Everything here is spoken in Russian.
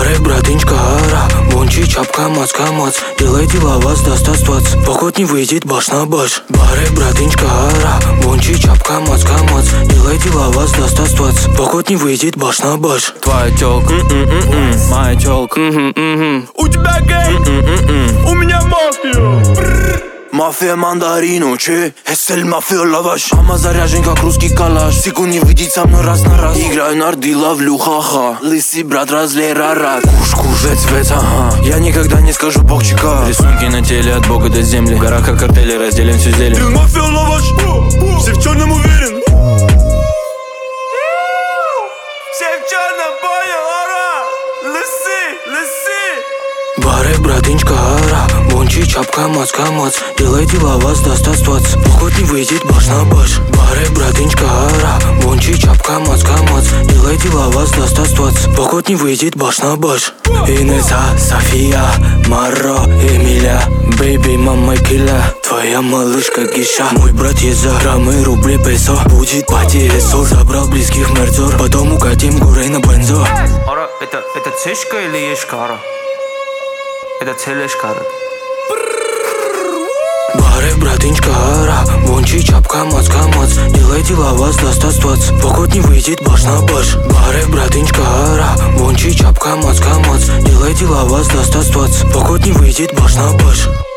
Баре, братынчка, ара, бончи, чапка, мац, делай дела, вас достаствац, поход не выйдет баш на баш. Баре, братынчка, ара, бончи, чапка, мац, делай дела, вас достаствац, поход не выйдет баш на баш. Твоя тёлка, моя тёлка, У тебя гей, у меня мафия. Мафия мандарину, че? Эсель мафия лаваш. Мама заряжен как русский калаш. Секунд не выйдет со мной раз на раз. Играю нарди, ловлю ха-ха. Лысый брат, разлей рара. Куш, вец, ага. Я никогда не скажу бог чека. Рисунки на теле от бога до земли. В горах как картели, разделим всю зелень. Ты мафия лаваш, все в черном уверен. Все в черном, понял, ара. Лысы. Баре, братынчка, ара, бончи, чапка, мац, делай дела, вас достаствац, поход не выйдет баш на баш. Баре, братынчка, ара, бончи, чапка, мац, делай дела, вас достаствац, поход не выйдет баш на баш. Инесса, София, Маро, Эмиля, бейби, мама киля, твоя малышка Гиша. Мой брат есть за граммы, рубли, песо, будет пати, эсо. Забрал близких мерзор, потом укатим горой на бензо. Ара, это цешка или ешка, ара? Это целешка, ара. Баре, братынчка, ара, бончи, чапка, мац, делай дела, вас достаствац, поход не выйдет баш на баш. Баре, братынчка, ара, бончи, чапка, мац, делай дела, вас достаствац, поход не выйдет баш на баш.